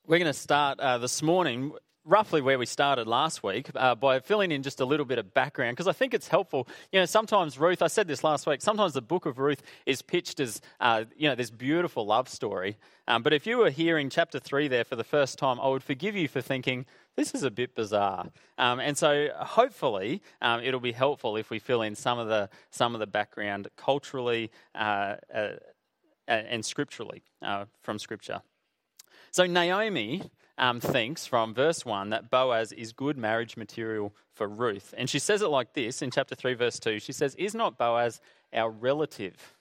We're going to start this morning roughly where we started last week by filling in just a little bit of background, because I think it's helpful. Sometimes Ruth, I said this last week, sometimes the book of Ruth is pitched as, this beautiful love story. But if you were hearing chapter 3 there for the first time, I would forgive you for thinking, this is a bit bizarre. And so hopefully it'll be helpful if we fill in some of the background culturally and scripturally from Scripture. So Naomi thinks from verse 1 that Boaz is good marriage material for Ruth. And she says it like this in chapter 3, verse 2. She says, "Is not Boaz our relative?"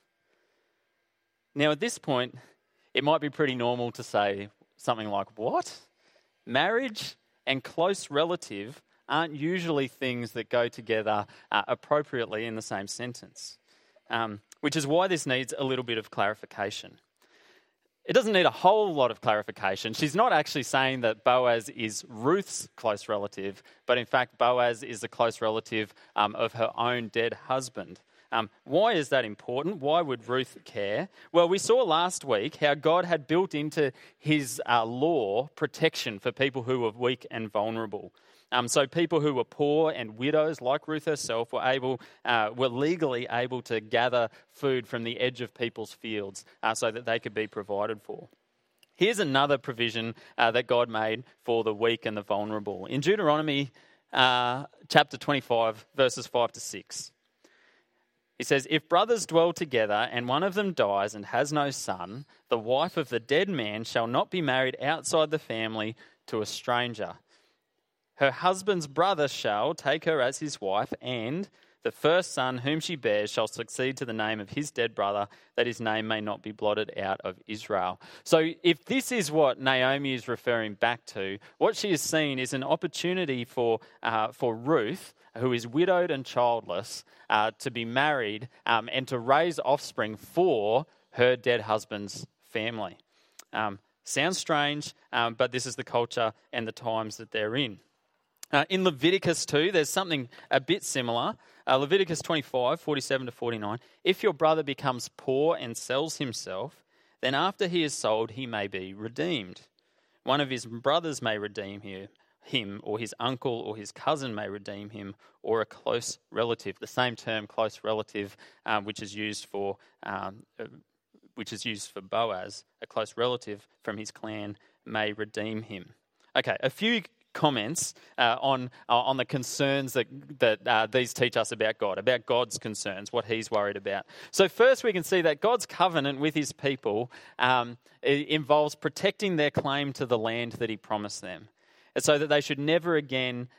Now at this point, it might be pretty normal to say something like, what? Marriage and close relative aren't usually things that go together appropriately in the same sentence, which is why this needs a little bit of clarification. It doesn't need a whole lot of clarification. She's not actually saying that Boaz is Ruth's close relative, but in fact Boaz is a close relative of her own dead husband. Why is that important? Why would Ruth care? Well, we saw last week how God had built into his law protection for people who were weak and vulnerable. So people who were poor and widows, like Ruth herself, were legally able to gather food from the edge of people's fields so that they could be provided for. Here's another provision that God made for the weak and the vulnerable. In Deuteronomy chapter 25, verses 5 to 6, he says, "If brothers dwell together and one of them dies and has no son, the wife of the dead man shall not be married outside the family to a stranger. Her husband's brother shall take her as his wife, and the first son whom she bears shall succeed to the name of his dead brother, that his name may not be blotted out of Israel." So if this is what Naomi is referring back to, what she is seeing is an opportunity for Ruth, who is widowed and childless, to be married and to raise offspring for her dead husband's family. Sounds strange, but this is the culture and the times that they're in. In Leviticus 2, there's something a bit similar. Leviticus 25, 47 to 49. "If your brother becomes poor and sells himself, then after he is sold, he may be redeemed. One of his brothers may redeem him, or his uncle or his cousin may redeem him, or a close relative." The same term, close relative, which is used for Boaz, a close relative from his clan may redeem him. Okay, a few comments on the concerns that these teach us about God, about God's concerns, what he's worried about. So first we can see that God's covenant with his people involves protecting their claim to the land that he promised them, so that they should never again,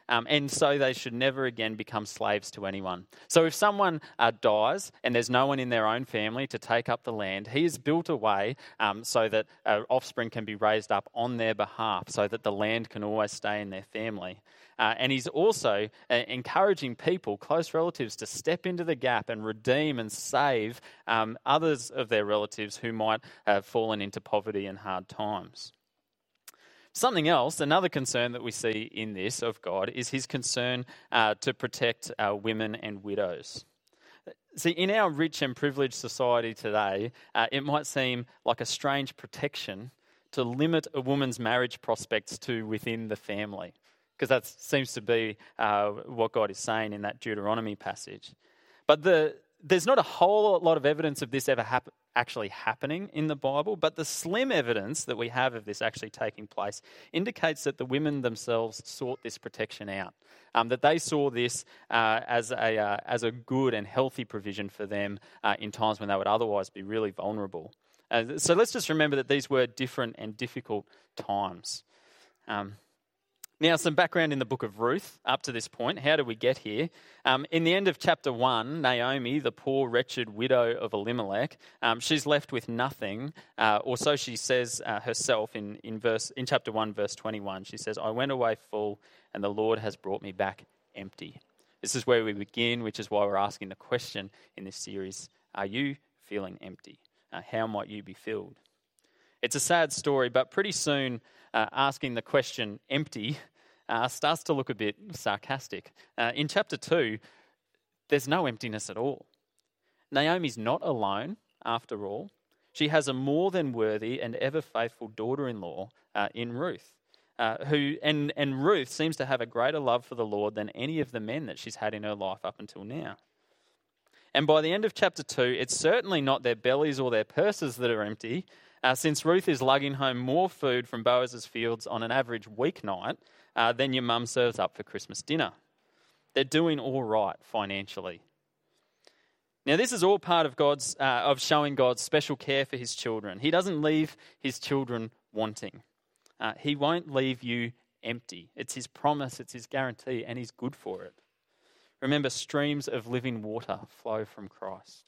become slaves to anyone. So if someone dies and there's no one in their own family to take up the land, he has built a way so that offspring can be raised up on their behalf, so that the land can always stay in their family. And he's also encouraging people, close relatives, to step into the gap and redeem and save others of their relatives who might have fallen into poverty and hard times. Something else, another concern that we see in this of God, is his concern to protect women and widows. See, in our rich and privileged society today, it might seem like a strange protection to limit a woman's marriage prospects to within the family, because that seems to be what God is saying in that Deuteronomy passage. But there's not a whole lot of evidence of this ever actually happening in the Bible, but the slim evidence that we have of this actually taking place indicates that the women themselves sought this protection out, that they saw this as a good and healthy provision for them in times when they would otherwise be really vulnerable. So let's just remember that these were different and difficult times. Now, some background in the book of Ruth up to this point. How did we get here? In the end of chapter 1, Naomi, the poor, wretched widow of Elimelech, she's left with nothing, or so she says herself in chapter 1, verse 21. She says, "I went away full, and the Lord has brought me back empty." This is where we begin, which is why we're asking the question in this series, are you feeling empty? How might you be filled? It's a sad story, but pretty soon asking the question empty starts to look a bit sarcastic. In chapter 2, there's no emptiness at all. Naomi's not alone, after all. She has a more than worthy and ever faithful daughter-in-law in Ruth. And Ruth seems to have a greater love for the Lord than any of the men that she's had in her life up until now. And by the end of chapter 2, it's certainly not their bellies or their purses that are empty, since Ruth is lugging home more food from Boaz's fields on an average weeknight than your mum serves up for Christmas dinner. They're doing all right financially. Now, this is all part of of showing God's special care for his children. He doesn't leave his children wanting. He won't leave you empty. It's his promise, it's his guarantee, and he's good for it. Remember, streams of living water flow from Christ.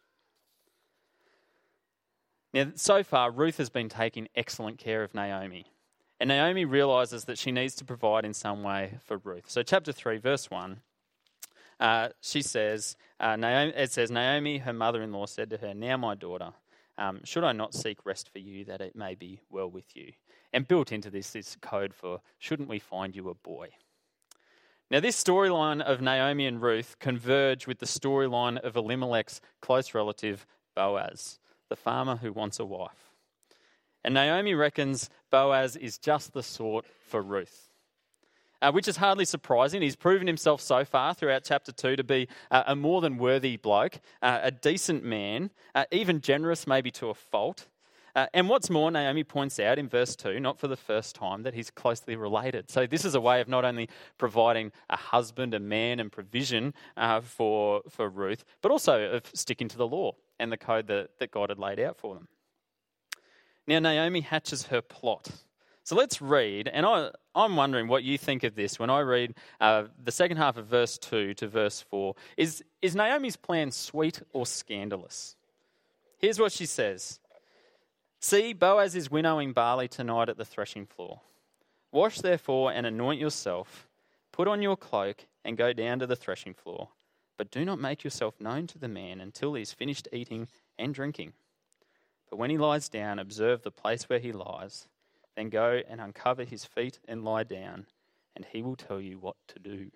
Now, so far, Ruth has been taking excellent care of Naomi. And Naomi realises that she needs to provide in some way for Ruth. So chapter 3, verse 1, she says, Naomi, her mother-in-law, said to her, "Now, my daughter, should I not seek rest for you, that it may be well with you?" And built into this is code for, shouldn't we find you a boy? Now, this storyline of Naomi and Ruth converge with the storyline of Elimelech's close relative, Boaz, the farmer who wants a wife. And Naomi reckons Boaz is just the sort for Ruth, which is hardly surprising. He's proven himself so far throughout chapter 2 to be a more than worthy bloke, a decent man, even generous maybe to a fault. And what's more, Naomi points out in verse 2, not for the first time, that he's closely related. So this is a way of not only providing a husband, a man, and provision for Ruth, but also of sticking to the law and the code that God had laid out for them. Now, Naomi hatches her plot. So let's read, and I'm wondering what you think of this when I read the second half of verse 2 to verse 4. Is Naomi's plan sweet or scandalous? Here's what she says. "See, Boaz is winnowing barley tonight at the threshing floor. Wash therefore and anoint yourself, put on your cloak and go down to the threshing floor. But do not make yourself known to the man until he is finished eating and drinking. But when he lies down, observe the place where he lies. Then go and uncover his feet and lie down, and he will tell you what to do."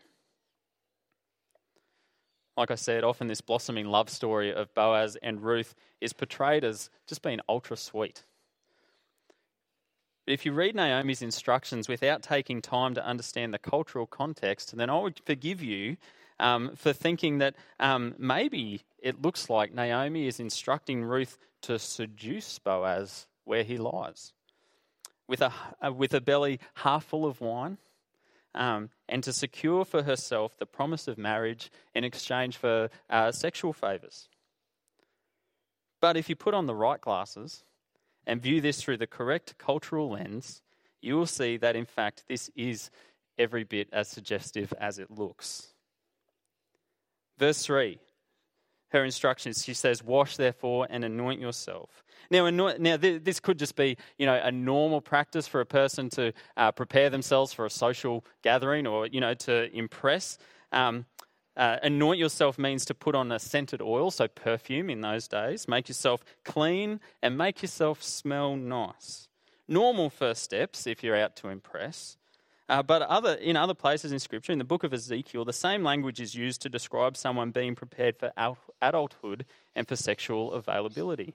Like I said, often this blossoming love story of Boaz and Ruth is portrayed as just being ultra sweet. But if you read Naomi's instructions without taking time to understand the cultural context, then I would forgive you for thinking that maybe it looks like Naomi is instructing Ruth to seduce Boaz where he lies, with a belly half full of wine, and to secure for herself the promise of marriage in exchange for sexual favours. But if you put on the right glasses and view this through the correct cultural lens, you will see that in fact this is every bit as suggestive as it looks. Verse 3, her instructions, she says, "Wash therefore and anoint yourself." Now this could just be, a normal practice for a person to prepare themselves for a social gathering or, to impress. Anoint yourself means to put on a scented oil, so perfume in those days. Make yourself clean and make yourself smell nice. Normal first steps if you're out to impress. But in other places in Scripture, in the book of Ezekiel, the same language is used to describe someone being prepared for adulthood and for sexual availability.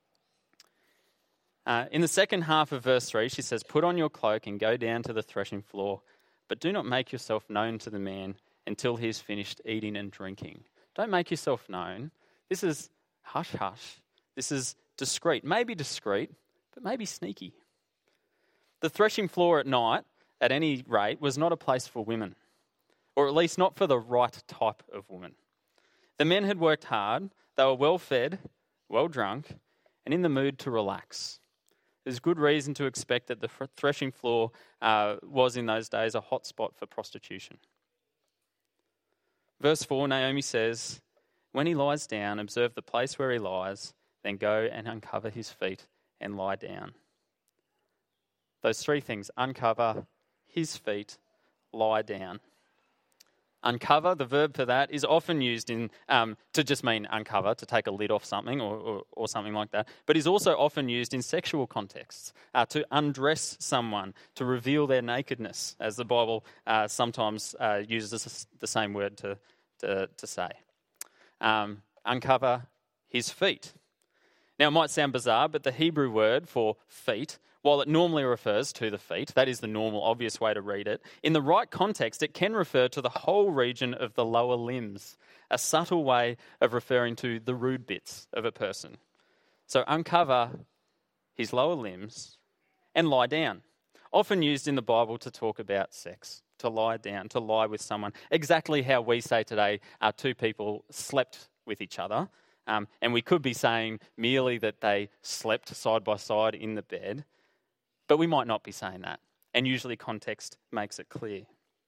In the second half of verse 3, she says, "Put on your cloak and go down to the threshing floor, but do not make yourself known to the man until he is finished eating and drinking." Don't make yourself known. This is hush-hush. This is discreet. Maybe discreet, but maybe sneaky. The threshing floor at night, at any rate, was not a place for women, or at least not for the right type of woman. The men had worked hard, they were well fed, well drunk, and in the mood to relax. There's good reason to expect that the threshing floor was in those days a hot spot for prostitution. Verse 4, Naomi says, "When he lies down, observe the place where he lies, then go and uncover his feet and lie down." Those three things: uncover his feet, lie down. Uncover, the verb for that, is often used to just mean uncover, to take a lid off something or something like that, but is also often used in sexual contexts, to undress someone, to reveal their nakedness, as the Bible sometimes uses the same word to say. Uncover his feet. Now, it might sound bizarre, but the Hebrew word for feet while it normally refers to the feet, that is the normal, obvious way to read it, in the right context, it can refer to the whole region of the lower limbs, a subtle way of referring to the rude bits of a person. So uncover his lower limbs and lie down. Often used in the Bible to talk about sex, to lie down, to lie with someone. Exactly how we say today, two people slept with each other. And we could be saying merely that they slept side by side in the bed, but we might not be saying that. And usually context makes it clear.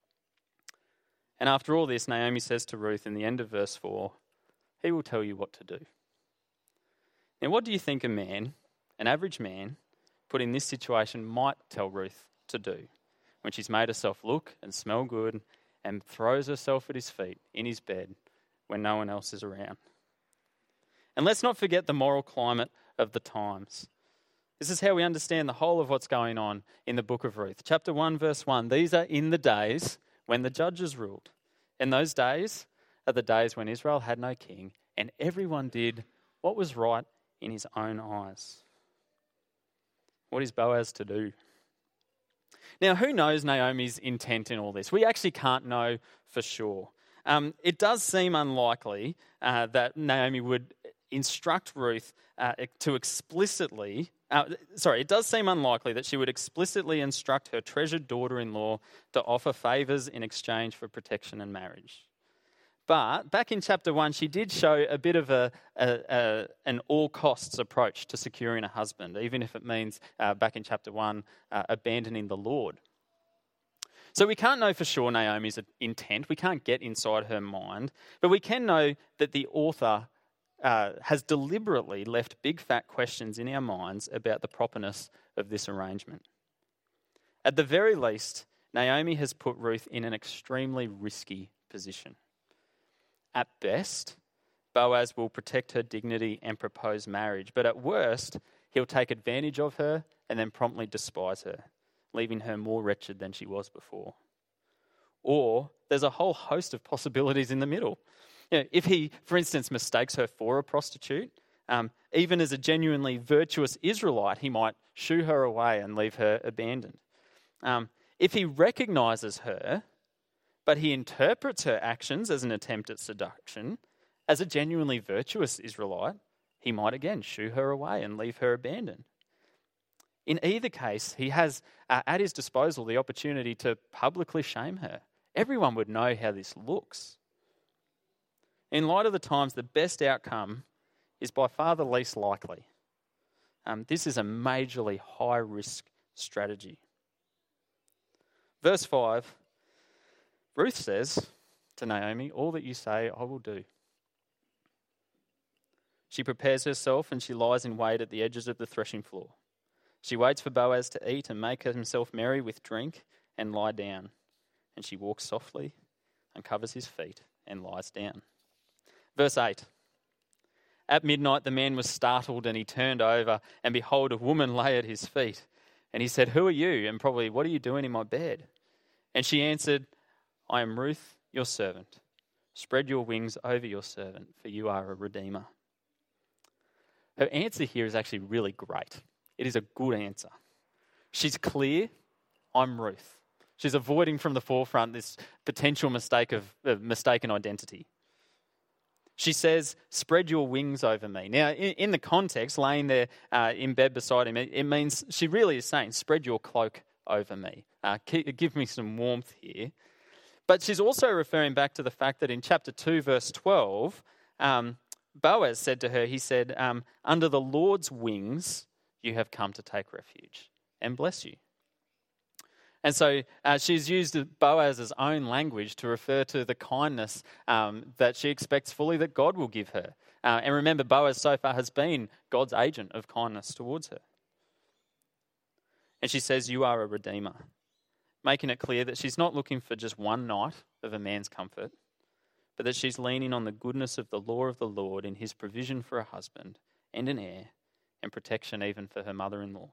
And after all this, Naomi says to Ruth in the end of verse 4, he will tell you what to do. Now, what do you think a man, an average man, put in this situation might tell Ruth to do when she's made herself look and smell good and throws herself at his feet in his bed when no one else is around? And let's not forget the moral climate of the times. This is how we understand the whole of what's going on in the book of Ruth. Chapter 1, verse 1, these are in the days when the judges ruled. And those days are the days when Israel had no king, and everyone did what was right in his own eyes. What is Boaz to do? Now, who knows Naomi's intent in all this? We actually can't know for sure. It does seem unlikely that Naomi would instruct Ruth to explicitly... it does seem unlikely that she would explicitly instruct her treasured daughter-in-law to offer favours in exchange for protection and marriage. But back in chapter 1, she did show a bit of an all-costs approach to securing a husband, even if it means, back in chapter 1, abandoning the Lord. So we can't know for sure Naomi's intent. We can't get inside her mind. But we can know that the author has deliberately left big fat questions in our minds about the properness of this arrangement. At the very least, Naomi has put Ruth in an extremely risky position. At best, Boaz will protect her dignity and propose marriage, but at worst, he'll take advantage of her and then promptly despise her, leaving her more wretched than she was before. Or there's a whole host of possibilities in the middle. You know, if he, for instance, mistakes her for a prostitute, even as a genuinely virtuous Israelite, he might shoo her away and leave her abandoned. If he recognises her, but he interprets her actions as an attempt at seduction, as a genuinely virtuous Israelite, he might again shoo her away and leave her abandoned. In either case, he has at his disposal the opportunity to publicly shame her. Everyone would know how this looks. In light of the times, the best outcome is by far the least likely. This is a majorly high-risk strategy. Verse 5, Ruth says to Naomi, all that you say, I will do. She prepares herself and she lies in wait at the edges of the threshing floor. She waits for Boaz to eat and make himself merry with drink and lie down. And she walks softly, uncovers his feet and lies down. Verse 8. At midnight the man was startled and he turned over and behold a woman lay at his feet. And he said, who are you? And probably, what are you doing in my bed? And she answered, I am Ruth, your servant. Spread your wings over your servant, for you are a redeemer. Her answer here is actually really great. It is a good answer. She's clear, I'm Ruth. She's avoiding from the forefront this potential mistake of mistaken identity. She says, spread your wings over me. Now, in the context, laying there in bed beside him, it means she really is saying, spread your cloak over me. Give me some warmth here. But she's also referring back to the fact that in chapter 2, verse 12, Boaz said to her, he said, under the Lord's wings you have come to take refuge and bless you. And so she's used Boaz's own language to refer to the kindness that she expects fully that God will give her. And remember, Boaz so far has been God's agent of kindness towards her. And she says, you are a redeemer, making it clear that she's not looking for just one night of a man's comfort, but that she's leaning on the goodness of the law of the Lord in his provision for a husband and an heir and protection even for her mother-in-law.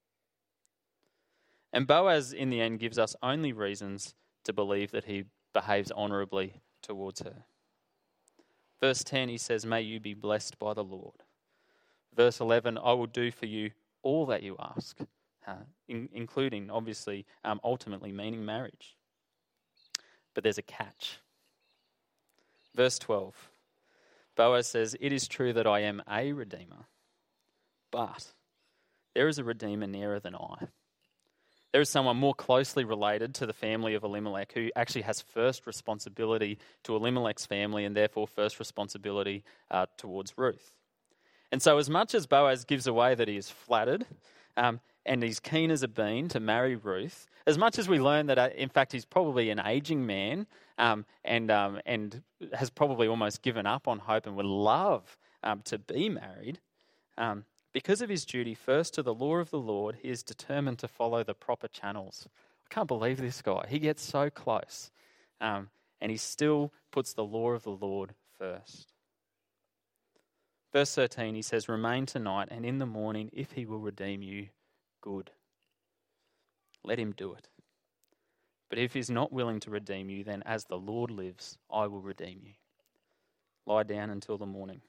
And Boaz, in the end, gives us only reasons to believe that he behaves honourably towards her. Verse 10, he says, may you be blessed by the Lord. Verse 11, I will do for you all that you ask. including, obviously, ultimately meaning marriage. But there's a catch. Verse 12, Boaz says, "It is true that I am a redeemer, but there is a redeemer nearer than I. There is someone more closely related to the family of Elimelech who actually has first responsibility to Elimelech's family and therefore first responsibility towards Ruth." And so as much as Boaz gives away that he is flattered and he's keen as a bean to marry Ruth, as much as we learn that, in fact, he's probably an aging man and has probably almost given up on hope and would love to be married, because of his duty first to the law of the Lord, he is determined to follow the proper channels. I can't believe this guy. He gets so close, and he still puts the law of the Lord first. Verse 13, he says, "Remain tonight, and in the morning, if he will redeem you, good. Let him do it. But if he's not willing to redeem you, then as the Lord lives, I will redeem you. Lie down until the morning."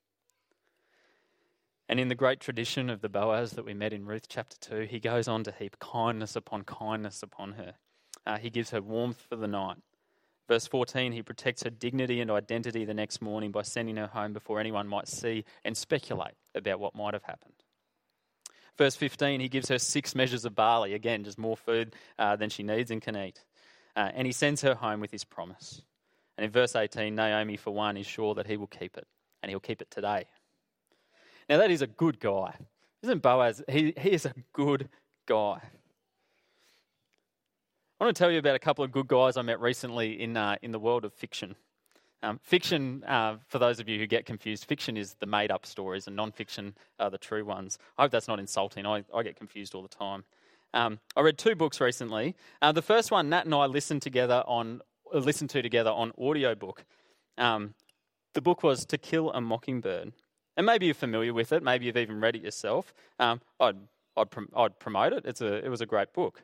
And in the great tradition of the Boaz that we met in Ruth chapter 2, he goes on to heap kindness upon her. He gives her warmth for the night. Verse 14, he protects her dignity and identity the next morning by sending her home before anyone might see and speculate about what might have happened. Verse 15, he gives her 6 measures of barley, again, just more food than she needs and can eat. And he sends her home with his promise. And in verse 18, Naomi, for one, is sure that he will keep it, and he'll keep it today. Now, that is a good guy. Isn't Boaz? He is a good guy. I want to tell you about a couple of good guys I met recently in the world of fiction. Fiction, for those of you who get confused, fiction is the made-up stories and non-fiction are the true ones. I hope that's not insulting. I get confused all the time. I read 2 books recently. The first one, Nat and I listened to together on audiobook. The book was To Kill a Mockingbird. And maybe you're familiar with it. Maybe you've even read it yourself. I'd promote it. It was a great book.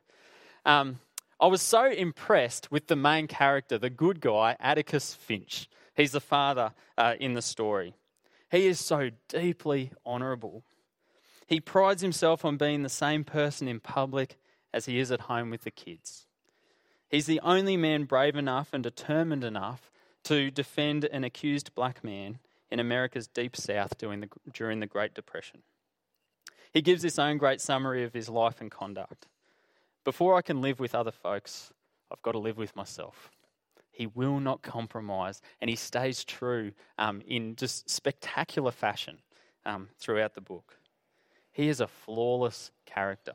I was so impressed with the main character, the good guy, Atticus Finch. He's the father in the story. He is so deeply honourable. He prides himself on being the same person in public as he is at home with the kids. He's the only man brave enough and determined enough to defend an accused black man in America's deep south during the Great Depression. He gives his own great summary of his life and conduct. "Before I can live with other folks, I've got to live with myself." He will not compromise, and he stays true in just spectacular fashion throughout the book. He is a flawless character.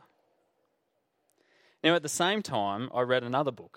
Now, at the same time, I read another book.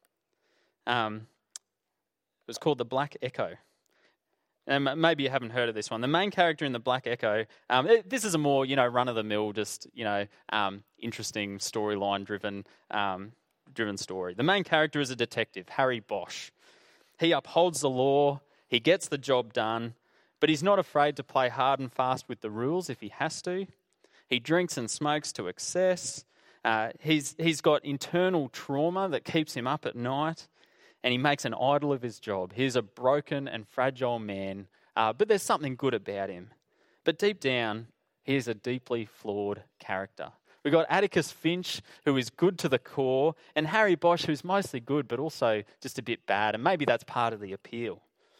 It was called The Black Echo. And maybe you haven't heard of this one. The main character in The Black Echo, this is a more, run-of-the-mill, just, interesting storyline-driven story. The main character is a detective, Harry Bosch. He upholds the law, he gets the job done, but he's not afraid to play hard and fast with the rules if he has to. He drinks and smokes to excess. He's got internal trauma that keeps him up at night. And he makes an idol of his job. He's a broken and fragile man, but there's something good about him. But deep down, he is a deeply flawed character. We've got Atticus Finch, who is good to the core, and Harry Bosch, who's mostly good, but also just a bit bad. And maybe that's part of the appeal.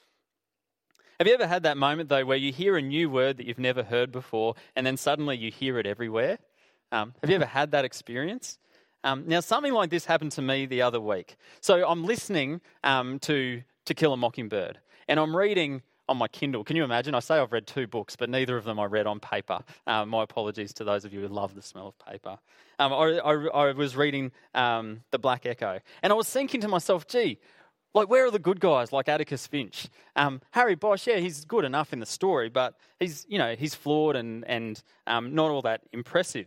Have you ever had that moment, though, where you hear a new word that you've never heard before, and then suddenly you hear it everywhere? Have you ever had that experience? Now, something like this happened to me the other week. So I'm listening to Kill a Mockingbird, and I'm reading on my Kindle. Can you imagine? I say I've read 2 books, but neither of them I read on paper. My apologies to those of you who love the smell of paper. I was reading The Black Echo, and I was thinking to myself, where are the good guys like Atticus Finch? Harry Bosch, yeah, he's good enough in the story, but he's flawed and not all that impressive.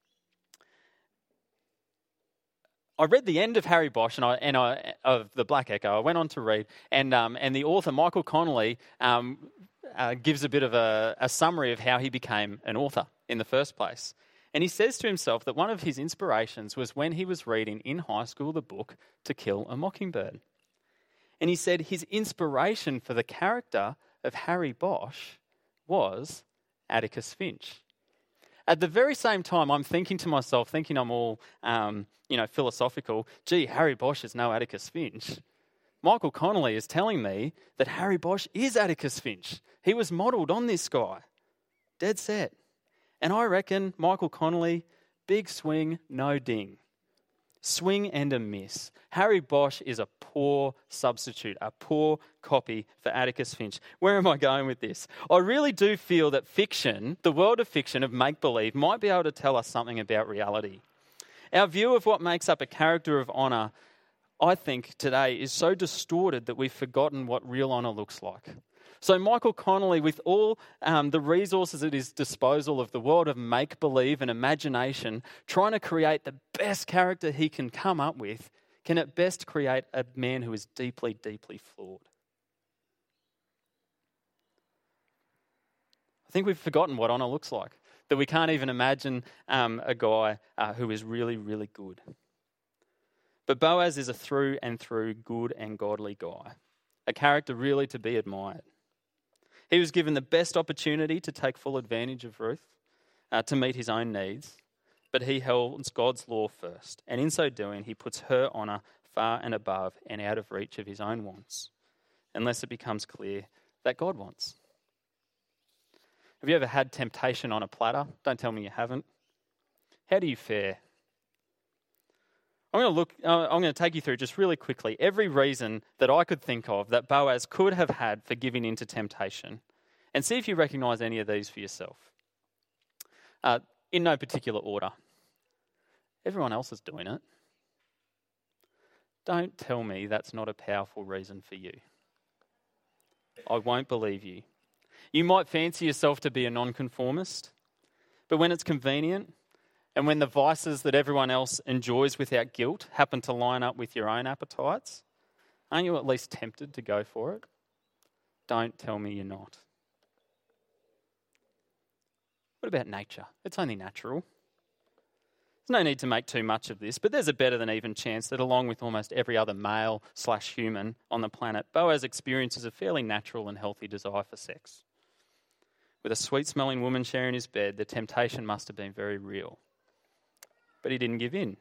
I read the end of Harry Bosch of The Black Echo. I went on to read, and the author, Michael Connolly, gives a bit of a summary of how he became an author in the first place. And he says to himself that one of his inspirations was when he was reading in high school the book To Kill a Mockingbird. And he said his inspiration for the character of Harry Bosch was Atticus Finch. At the very same time, I'm thinking to myself, thinking I'm all, philosophical, gee, Harry Bosch is no Atticus Finch. Michael Connolly is telling me that Harry Bosch is Atticus Finch. He was modelled on this guy. Dead set. And I reckon Michael Connolly, big swing, no ding. Swing and a miss. Harry Bosch is a poor substitute, a poor copy for Atticus Finch. Where am I going with this? I really do feel that fiction, the world of fiction, of make-believe, might be able to tell us something about reality. Our view of what makes up a character of honour, I think, today is so distorted that we've forgotten what real honour looks like. So Michael Connolly, with all the resources at his disposal of the world of make-believe and imagination, trying to create the best character he can come up with, can at best create a man who is deeply, deeply flawed. I think we've forgotten what honour looks like, that we can't even imagine a guy who is really, really good. But Boaz is a through and through good and godly guy, a character really to be admired. He was given the best opportunity to take full advantage of Ruth, to meet his own needs, but he held God's law first. And in so doing, he puts her honour far and above and out of reach of his own wants, unless it becomes clear that God wants. Have you ever had temptation on a platter? Don't tell me you haven't. How do you fare? I'm going to take you through just really quickly every reason that I could think of that Boaz could have had for giving in to temptation, and see if you recognise any of these for yourself. In no particular order. Everyone else is doing it. Don't tell me that's not a powerful reason for you. I won't believe you. You might fancy yourself to be a nonconformist, but when it's convenient, and when the vices that everyone else enjoys without guilt happen to line up with your own appetites, aren't you at least tempted to go for it? Don't tell me you're not. What about nature? It's only natural. There's no need to make too much of this, but there's a better than even chance that along with almost every other male/human on the planet, Boaz experiences a fairly natural and healthy desire for sex. With a sweet-smelling woman sharing his bed, the temptation must have been very real. But he didn't give in.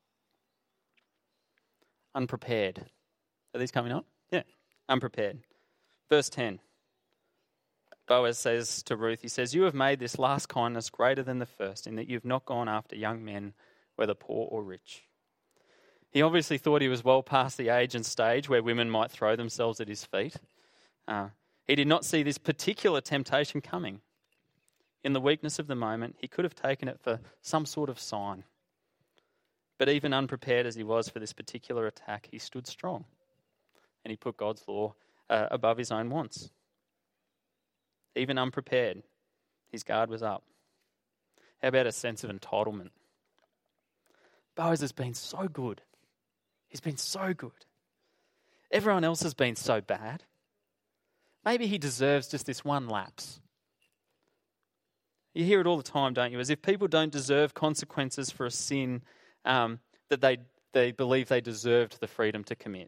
Unprepared. Are these coming up? Yeah, unprepared. Verse 10. Boaz says to Ruth, he says, "You have made this last kindness greater than the first, in that you have not gone after young men, whether poor or rich." He obviously thought he was well past the age and stage where women might throw themselves at his feet. He did not see this particular temptation coming. In the weakness of the moment, he could have taken it for some sort of sign. But even unprepared as he was for this particular attack, he stood strong and he put God's law above his own wants. Even unprepared, his guard was up. How about a sense of entitlement? Boaz has been so good. He's been so good. Everyone else has been so bad. Maybe he deserves just this one lapse. You hear it all the time, don't you? As if people don't deserve consequences for a sin that they believe they deserved the freedom to commit.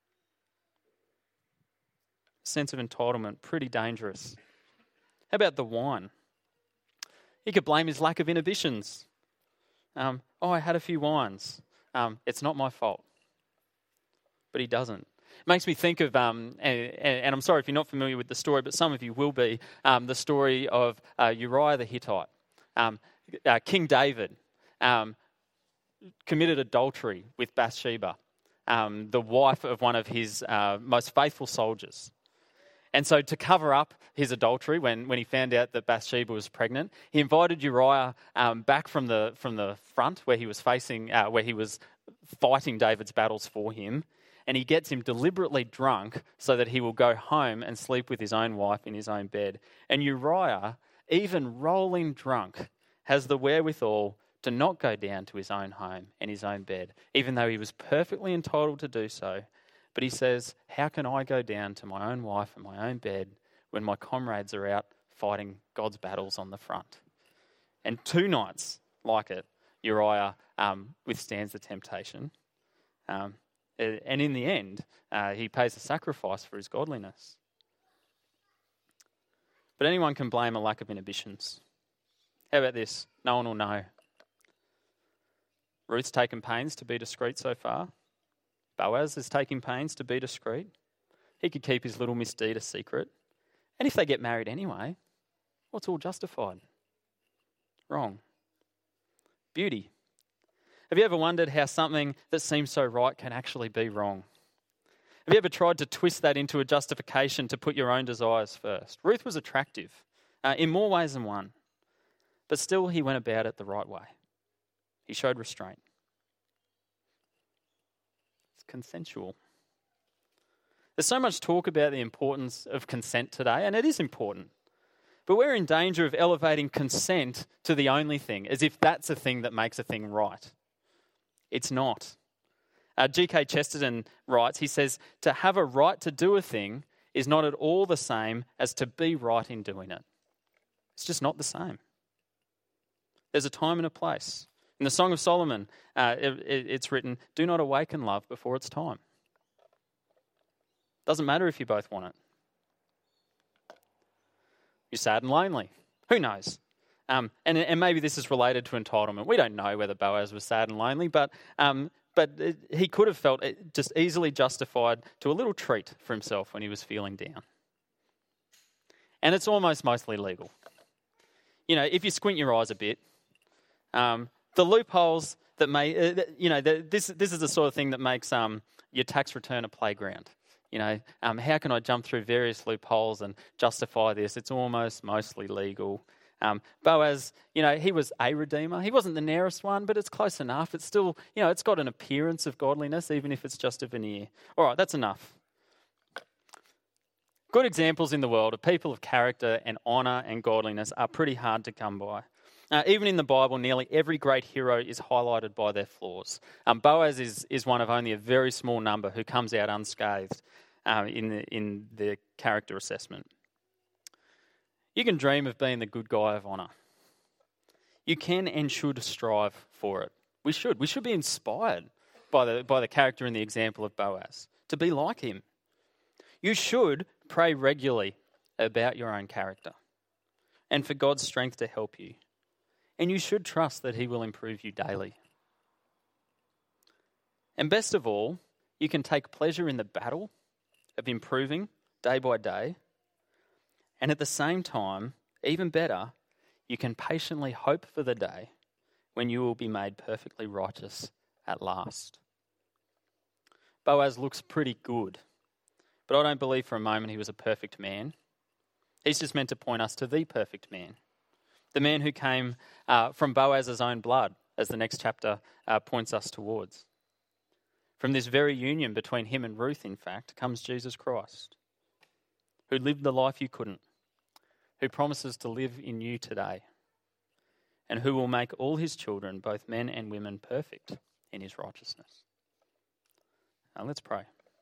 Sense of entitlement, pretty dangerous. How about the wine? He could blame his lack of inhibitions. I had a few wines. It's not my fault. But he doesn't. It makes me think of, and I'm sorry if you're not familiar with the story, but some of you will be, the story of Uriah the Hittite. King David committed adultery with Bathsheba, the wife of one of his most faithful soldiers. And so to cover up his adultery, when he found out that Bathsheba was pregnant, he invited Uriah back from the front where he was fighting David's battles for him, and he gets him deliberately drunk so that he will go home and sleep with his own wife in his own bed. And Uriah, even rolling drunk, has the wherewithal to not go down to his own home and his own bed, even though he was perfectly entitled to do so. But he says, how can I go down to my own wife and my own bed when my comrades are out fighting God's battles on the front? And 2 nights like it, Uriah withstands the temptation. And in the end, he pays a sacrifice for his godliness. But anyone can blame a lack of inhibitions. How about this? No one will know. Ruth's taken pains to be discreet so far. Boaz is taking pains to be discreet. He could keep his little misdeed a secret. And if they get married anyway, well, it's all justified. Wrong. Beauty. Have you ever wondered how something that seems so right can actually be wrong? Have you ever tried to twist that into a justification to put your own desires first? Ruth was attractive in more ways than one, but still he went about it the right way. He showed restraint. It's consensual. There's so much talk about the importance of consent today, and it is important. But we're in danger of elevating consent to the only thing, as if that's a thing that makes a thing right. It's not. G.K. Chesterton writes, he says, to have a right to do a thing is not at all the same as to be right in doing it. It's just not the same. There's a time and a place. In the Song of Solomon, it's written, do not awaken love before it's time. Doesn't matter if you both want it. You're sad and lonely. Who knows? And maybe this is related to entitlement. We don't know whether Boaz was sad and lonely, but he could have felt just easily justified to a little treat for himself when he was feeling down. And it's almost mostly legal. You know, if you squint your eyes a bit, the loopholes that may, this is the sort of thing that makes your tax return a playground. You know, how can I jump through various loopholes and justify this? It's almost mostly legal. Boaz, he was a redeemer. He wasn't the nearest one, but it's close enough. It's still, it's got an appearance of godliness, even if it's just a veneer. All right, that's enough. Good examples in the world of people of character and honour and godliness are pretty hard to come by. Even in the Bible, nearly every great hero is highlighted by their flaws. Boaz is one of only a very small number who comes out unscathed in the character assessment. You can dream of being the good guy of honour. You can and should strive for it. We should. We should be inspired by the character and the example of Boaz, to be like him. You should pray regularly about your own character and for God's strength to help you. And you should trust that he will improve you daily. And best of all, you can take pleasure in the battle of improving day by day. And at the same time, even better, you can patiently hope for the day when you will be made perfectly righteous at last. Boaz looks pretty good, but I don't believe for a moment he was a perfect man. He's just meant to point us to the perfect man. The man who came from Boaz's own blood, as the next chapter points us towards. From this very union between him and Ruth, in fact, comes Jesus Christ, who lived the life you couldn't, who promises to live in you today, and who will make all his children, both men and women, perfect in his righteousness. Now let's pray.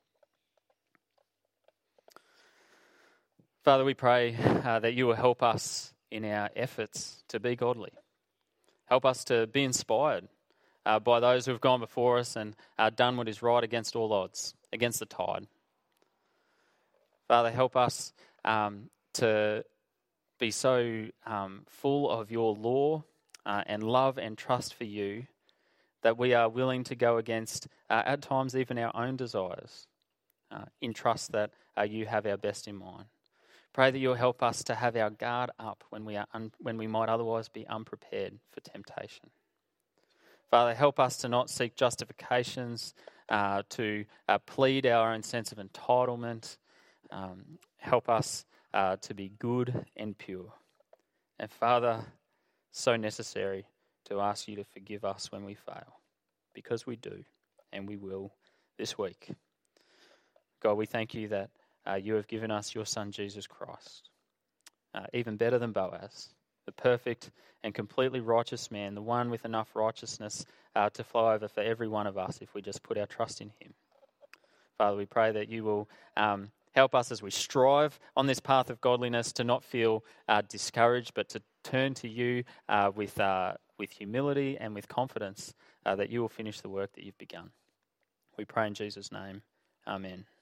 Father, we pray that you will help us in our efforts to be godly. Help us to be inspired by those who have gone before us and done what is right against all odds, against the tide. Father, help us to be so full of your law and love and trust for you that we are willing to go against, at times, even our own desires in trust that you have our best in mind. Pray that you'll help us to have our guard up when we might otherwise be unprepared for temptation. Father, help us to not seek justifications, to plead our own sense of entitlement. Help us to be good and pure. And Father, so necessary to ask you to forgive us when we fail, because we do, and we will this week. God, we thank you that you have given us your Son, Jesus Christ, even better than Boaz, the perfect and completely righteous man, the one with enough righteousness to flow over for every one of us if we just put our trust in him. Father, we pray that you will help us as we strive on this path of godliness to not feel discouraged, but to turn to you with humility and with confidence that you will finish the work that you've begun. We pray in Jesus' name. Amen.